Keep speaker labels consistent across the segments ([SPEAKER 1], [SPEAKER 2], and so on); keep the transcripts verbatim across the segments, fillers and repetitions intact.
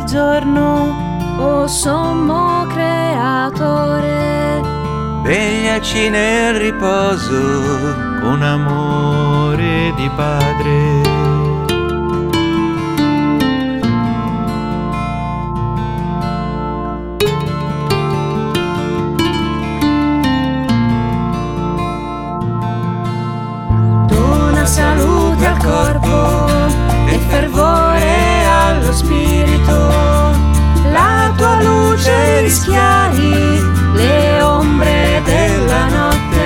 [SPEAKER 1] giorno, o sommo creatore.
[SPEAKER 2] Vegliaci nel riposo con amore di Padre.
[SPEAKER 1] Dona salute al corpo e fervore allo spirito. La tua luce rischiari le ombre della notte.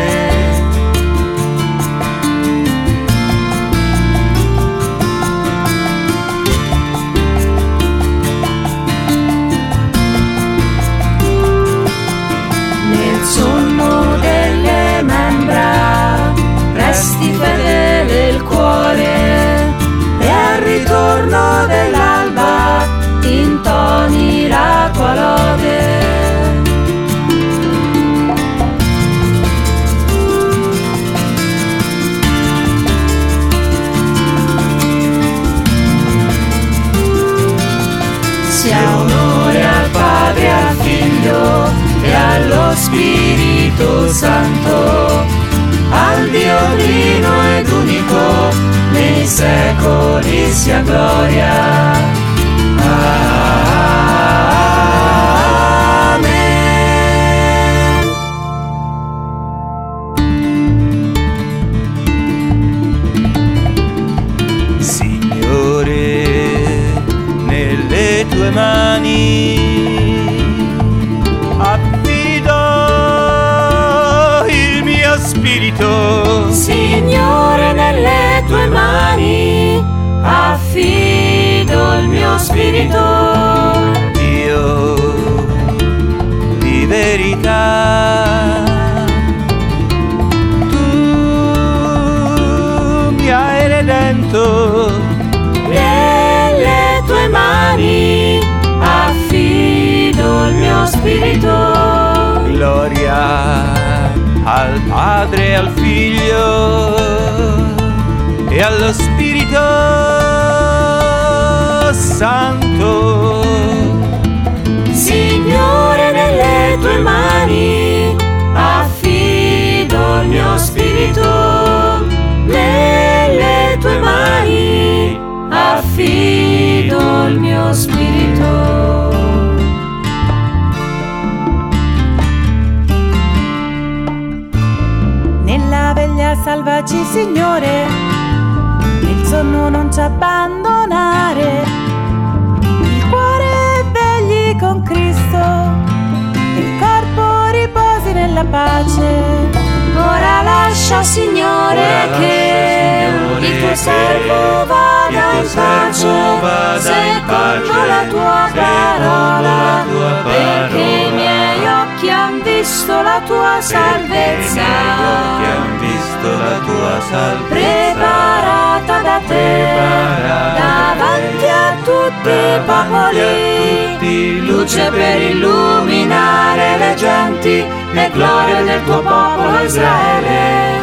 [SPEAKER 1] Nel sonno delle membra resti fedele il cuore, e al ritorno dell'alba intoni la tua lode. Sia onore al Padre, al Figlio e allo Spirito Santo, al Dio trino ed unico, nei secoli sia gloria. Amen.
[SPEAKER 2] Signore, nelle tue mani affido il mio spirito.
[SPEAKER 1] Signore, nelle tue mani affido il mio spirito.
[SPEAKER 2] Dio di verità, tu mi hai redento.
[SPEAKER 1] Nelle tue mani affido il mio spirito.
[SPEAKER 2] Gloria al Padre e al Figlio e allo Spirito Santo.
[SPEAKER 1] Signore, nelle tue mani affido il mio spirito. Nelle tue mani affido il mio spirito. Nella veglia salvaci, Signore, il sonno non ci abbandonare. Il cuore vegli con Cristo, il corpo riposi nella pace. Ora lascia, Signore,
[SPEAKER 2] Ora lascia,
[SPEAKER 1] che
[SPEAKER 2] Signore,
[SPEAKER 1] il tuo
[SPEAKER 2] che
[SPEAKER 1] servo vada
[SPEAKER 2] il tuo
[SPEAKER 1] in
[SPEAKER 2] servo
[SPEAKER 1] pace,
[SPEAKER 2] vada in
[SPEAKER 1] secondo
[SPEAKER 2] pace,
[SPEAKER 1] la tua
[SPEAKER 2] secondo
[SPEAKER 1] parola,
[SPEAKER 2] la tua
[SPEAKER 1] perché i
[SPEAKER 2] parola.
[SPEAKER 1] miei occhi han visto la tua salvezza,
[SPEAKER 2] Perché i miei occhi han visto la tua salvezza,
[SPEAKER 1] preparata da te,
[SPEAKER 2] preparata
[SPEAKER 1] davanti a tutti i popoli,
[SPEAKER 2] a tutti,
[SPEAKER 1] luce per illuminare le genti, e gloria del tuo popolo Israele.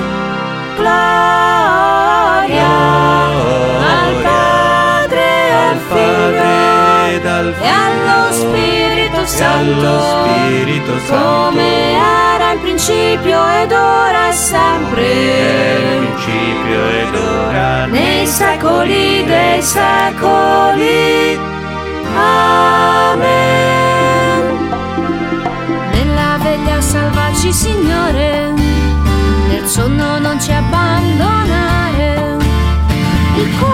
[SPEAKER 1] Gloria al Padre, al Figlio e allo Spirito Santo,
[SPEAKER 2] Spirito Santo,
[SPEAKER 1] come era in principio ed ora e sempre,
[SPEAKER 2] nel principio ed ora,
[SPEAKER 1] nei secoli dei secoli. Amen. Nella veglia salvaci, Signore, nel sonno non ci abbandonare. Il cuore